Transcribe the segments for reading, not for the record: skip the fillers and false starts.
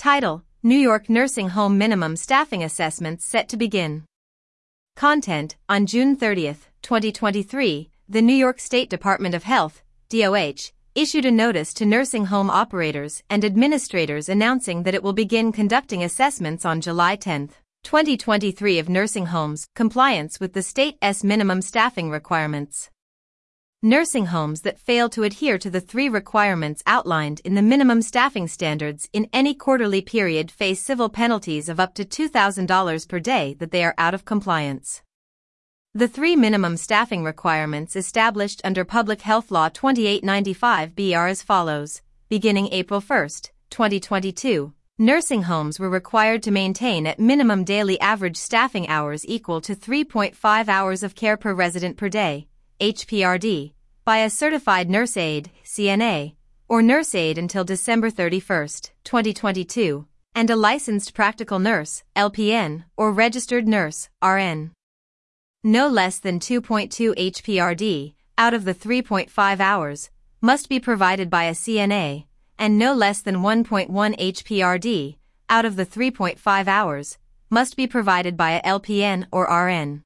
Title: New York Nursing Home Minimum Staffing Assessments set to begin. Content: On June 30, 2023, the New York State Department of Health, DOH, issued a notice to nursing home operators and administrators announcing that it will begin conducting assessments on July 10, 2023 of nursing homes' compliance with the state's minimum staffing requirements. Nursing homes that fail to adhere to the 3 requirements outlined in the minimum staffing standards in any quarterly period face civil penalties of up to $2,000 per day that they are out of compliance. The 3 minimum staffing requirements established under Public Health Law 2895B are as follows. Beginning April 1, 2022, nursing homes were required to maintain at minimum daily average staffing hours equal to 3.5 hours of care per resident per day, HPRD, by a certified nurse aide, CNA, or nurse aide until December 31, 2022, and a licensed practical nurse, LPN, or registered nurse, RN. No less than 2.2 HPRD, out of the 3.5 hours, must be provided by a CNA, and no less than 1.1 HPRD, out of the 3.5 hours, must be provided by a LPN or RN.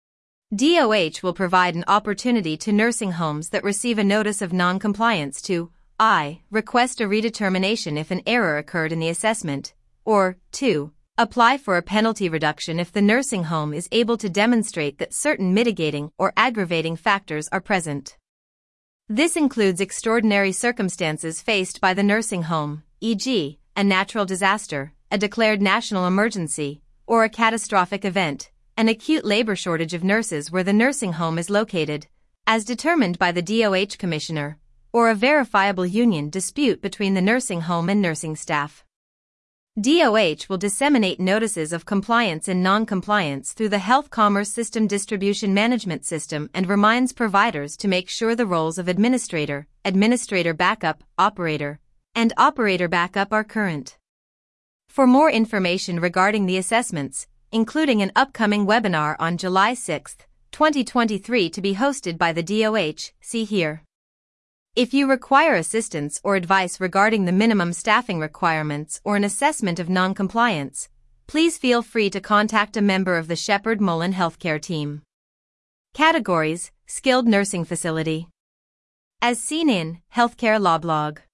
DOH will provide an opportunity to nursing homes that receive a notice of non-compliance to I. Request a redetermination if an error occurred in the assessment, or 2. Apply for a penalty reduction if the nursing home is able to demonstrate that certain mitigating or aggravating factors are present. This includes extraordinary circumstances faced by the nursing home, e.g., a natural disaster, a declared national emergency, or a catastrophic event, an acute labor shortage of nurses where the nursing home is located, as determined by the DOH Commissioner, or a verifiable union dispute between the nursing home and nursing staff. DOH will disseminate notices of compliance and non-compliance through the Health Commerce System Distribution Management System and reminds providers to make sure the roles of administrator, administrator backup, operator, and operator backup are current. For more information regarding the assessments, including an upcoming webinar on July 6, 2023 to be hosted by the DOH, see here. If you require assistance or advice regarding the minimum staffing requirements or an assessment of non-compliance, please feel free to contact a member of the Sheppard Mullin Healthcare team. Categories: Skilled Nursing Facility. As seen in Healthcare Law Blog.